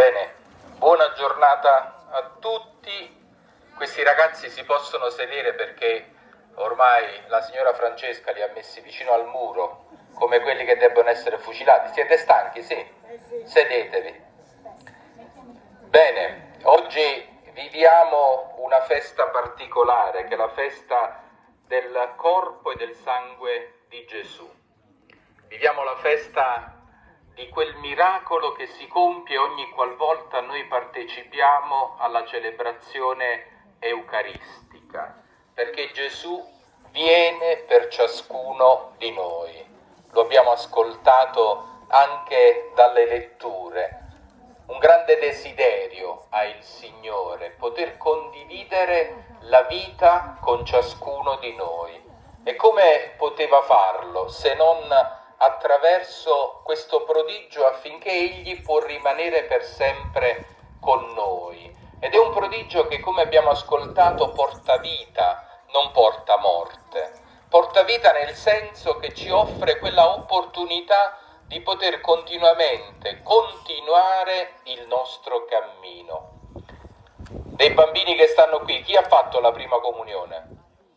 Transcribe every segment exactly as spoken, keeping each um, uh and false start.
Bene, buona giornata a tutti. Questi ragazzi si possono sedere perché ormai la signora Francesca li ha messi vicino al muro come quelli che debbono essere fucilati. Siete stanchi? Sì? Sedetevi. Bene, oggi viviamo una festa particolare, che è la festa del corpo e del sangue di Gesù. Viviamo la festa di quel miracolo che si compie ogni qualvolta noi partecipiamo alla celebrazione eucaristica, perché Gesù viene per ciascuno di noi. Lo abbiamo ascoltato anche dalle letture. Un grande desiderio ha il Signore, poter condividere la vita con ciascuno di noi. E come poteva farlo se non attraverso questo prodigio affinché Egli può rimanere per sempre con noi? Ed è un prodigio che, come abbiamo ascoltato, porta vita, non porta morte. Porta vita nel senso che ci offre quella opportunità di poter continuamente continuare il nostro cammino. Dei bambini che stanno qui, chi ha fatto la prima comunione?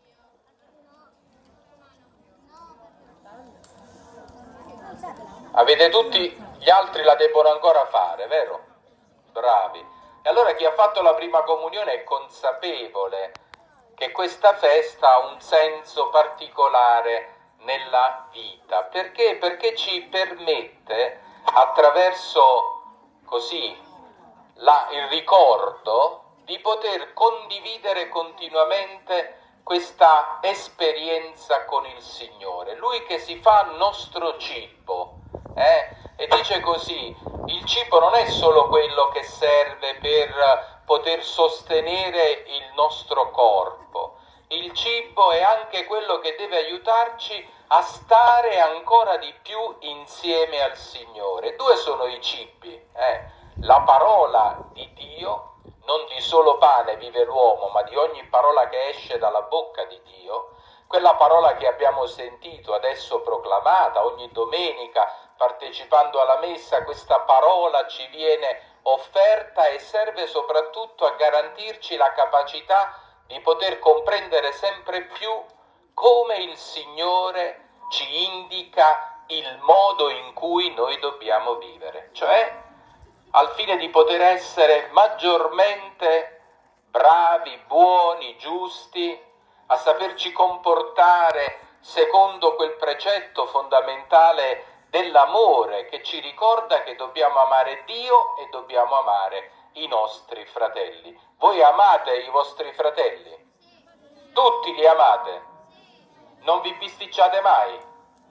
Avete tutti, gli altri la debbono ancora fare, vero? Bravi. E allora chi ha fatto la prima comunione è consapevole che questa festa ha un senso particolare nella vita. Perché? Perché ci permette, attraverso così la, il ricordo, di poter condividere continuamente questa esperienza con il Signore. Lui che si fa nostro cibo, eh? E dice così: il cibo non è solo quello che serve per poter sostenere il nostro corpo, il cibo è anche quello che deve aiutarci a stare ancora di più insieme al Signore. Due sono i cibi, eh? La parola di Dio, non di solo pane vive l'uomo, ma di ogni parola che esce dalla bocca di Dio, quella parola che abbiamo sentito adesso proclamata ogni domenica partecipando alla messa. Questa parola ci viene offerta e serve soprattutto a garantirci la capacità di poter comprendere sempre più come il Signore ci indica il modo in cui noi dobbiamo vivere, cioè al fine di poter essere maggiormente bravi, buoni, giusti, a saperci comportare secondo quel precetto fondamentale dell'amore che ci ricorda che dobbiamo amare Dio e dobbiamo amare i nostri fratelli. Voi amate i vostri fratelli? Tutti li amate? Non vi bisticciate mai?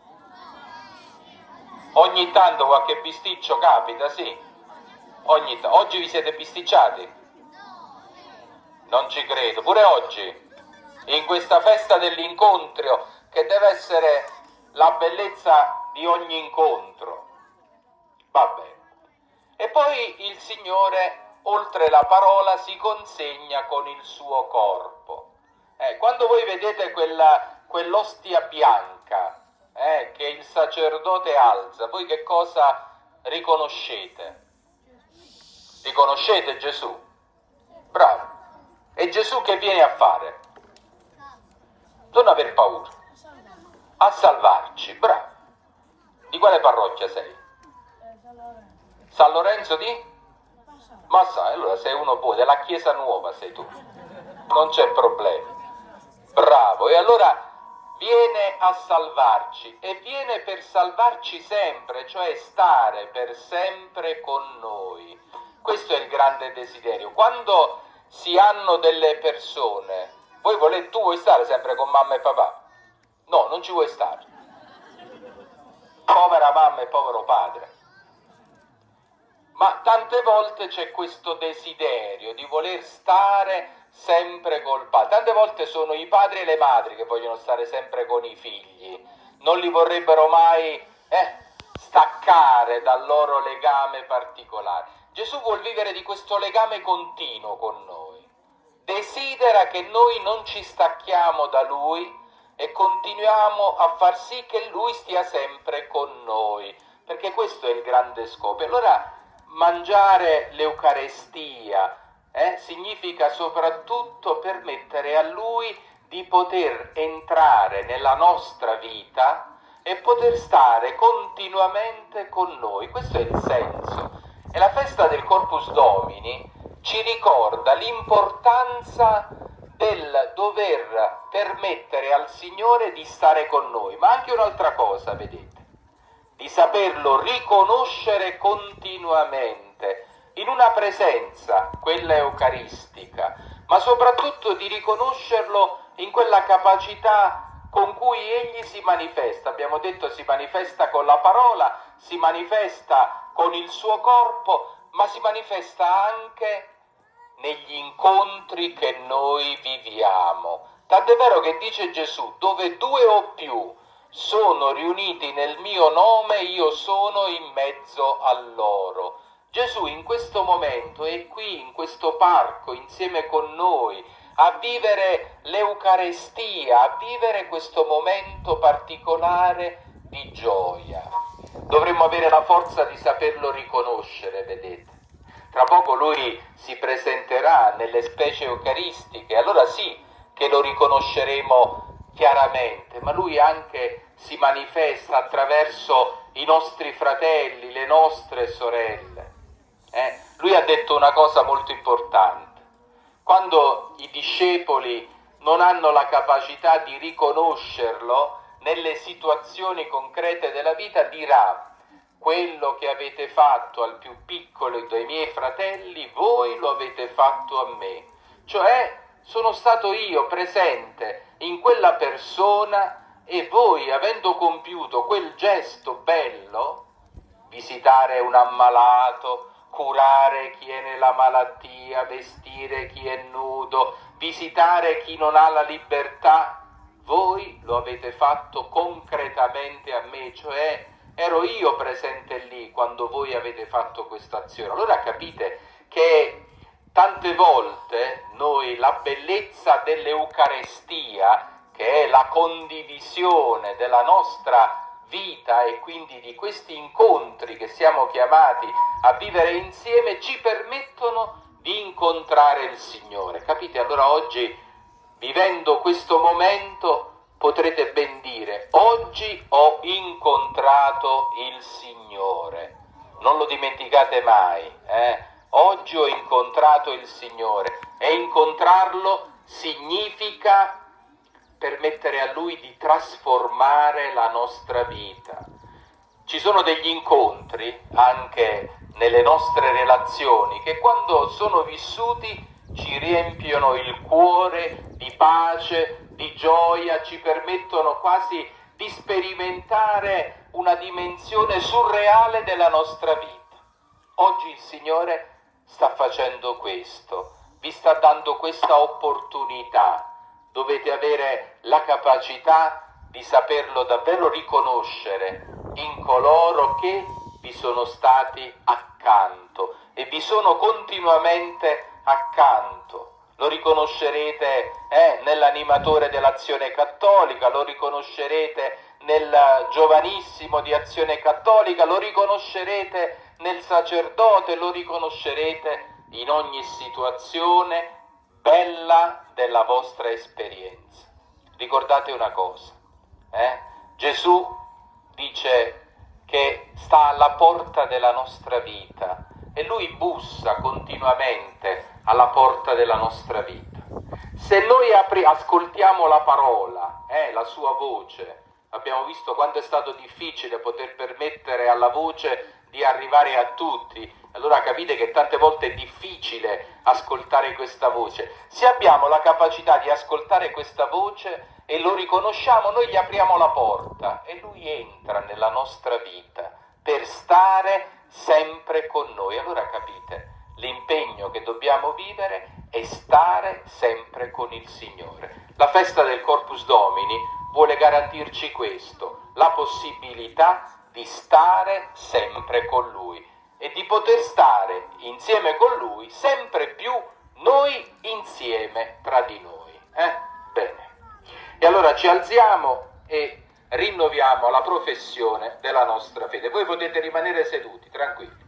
Ogni tanto qualche bisticcio capita, sì? Ogni t- oggi vi siete bisticciati? Non ci credo, pure oggi, in questa festa dell'incontro, che deve essere la bellezza di ogni incontro. Va bene. E poi il Signore, oltre la parola, si consegna con il suo corpo. Eh, quando voi vedete quella, quell'ostia bianca eh, che il sacerdote alza, voi che cosa riconoscete? Riconoscete Gesù? Bravo. E Gesù che viene a fare? Non aver paura. A salvarci. Bravo. Di quale parrocchia sei? San Lorenzo di? Ma sai, allora sei uno buono, della Chiesa Nuova sei tu. Non c'è problema. Bravo. E allora viene a salvarci e viene per salvarci sempre, cioè stare per sempre con noi. Questo è il grande desiderio. Quando si hanno delle persone, voi volete, tu vuoi stare sempre con mamma e papà? No, non ci vuoi stare. Povera mamma e povero padre. Ma tante volte c'è questo desiderio di voler stare sempre col padre. Tante volte sono i padri e le madri che vogliono stare sempre con i figli. Non li vorrebbero mai eh, staccare dal loro legame particolare. Gesù vuol vivere di questo legame continuo con noi. Desidera che noi non ci stacchiamo da Lui e continuiamo a far sì che Lui stia sempre con noi, perché questo è il grande scopo. Allora mangiare l'Eucarestia eh, significa soprattutto permettere a Lui di poter entrare nella nostra vita e poter stare continuamente con noi. Questo è il senso. E la festa del Corpus Domini ci ricorda l'importanza del dover permettere al Signore di stare con noi, ma anche un'altra cosa, vedete, di saperlo riconoscere continuamente in una presenza, quella eucaristica, ma soprattutto di riconoscerlo in quella capacità con cui Egli si manifesta. Abbiamo detto si manifesta con la parola, si manifesta con il suo corpo, ma si manifesta anche negli incontri che noi viviamo. Tant'è vero che dice Gesù, dove due o più sono riuniti nel mio nome, io sono in mezzo a loro. Gesù in questo momento è qui, in questo parco, insieme con noi, a vivere l'Eucarestia, a vivere questo momento particolare di gioia. Dovremmo avere la forza di saperlo riconoscere, vedete. Tra poco Lui si presenterà nelle specie eucaristiche, allora sì che lo riconosceremo chiaramente, ma Lui anche si manifesta attraverso i nostri fratelli, le nostre sorelle. Eh? Lui ha detto una cosa molto importante. Quando i discepoli non hanno la capacità di riconoscerlo nelle situazioni concrete della vita, dirà: quello che avete fatto al più piccolo dei miei fratelli, voi lo avete fatto a me. Cioè, sono stato io presente in quella persona e voi, avendo compiuto quel gesto bello, visitare un ammalato, curare chi è nella malattia, vestire chi è nudo, visitare chi non ha la libertà, voi lo avete fatto concretamente a me, cioè ero io presente lì quando voi avete fatto questa azione. Allora capite che tante volte noi la bellezza dell'Eucarestia, che è la condivisione della nostra vita e quindi di questi incontri che siamo chiamati a vivere insieme, ci permettono di incontrare il Signore. Capite? Allora oggi, vivendo questo momento, potrete ben dire: oggi ho incontrato il Signore. Non lo dimenticate mai, eh? Oggi ho incontrato il Signore. E incontrarlo significa permettere a Lui di trasformare la nostra vita. Ci sono degli incontri anche nelle nostre relazioni che quando sono vissuti ci riempiono il cuore di pace, di gioia, ci permettono quasi di sperimentare una dimensione surreale della nostra vita. Oggi il Signore sta facendo questo, vi sta dando questa opportunità. Dovete avere la capacità di saperlo davvero riconoscere in coloro che vi sono stati accanto e vi sono continuamente accanto. Lo riconoscerete eh, nell'animatore dell'Azione Cattolica, lo riconoscerete nel giovanissimo di Azione Cattolica, lo riconoscerete nel sacerdote, lo riconoscerete in ogni situazione bella della vostra esperienza. Ricordate una cosa, eh? Gesù dice che sta alla porta della nostra vita e Lui bussa continuamente alla porta della nostra vita. Se noi apri- ascoltiamo la parola, eh, la sua voce, abbiamo visto quanto è stato difficile poter permettere alla voce di arrivare a tutti. Allora capite che tante volte è difficile ascoltare questa voce. Se abbiamo la capacità di ascoltare questa voce e lo riconosciamo, noi gli apriamo la porta e Lui entra nella nostra vita per stare sempre con noi. Allora capite, l'impegno che dobbiamo vivere è stare sempre con il Signore. La festa del Corpus Domini vuole garantirci questo, la possibilità di stare sempre con Lui e di poter stare insieme con Lui sempre più noi insieme tra di noi. Eh? Bene. E allora ci alziamo e rinnoviamo la professione della nostra fede. Voi potete rimanere seduti, tranquilli.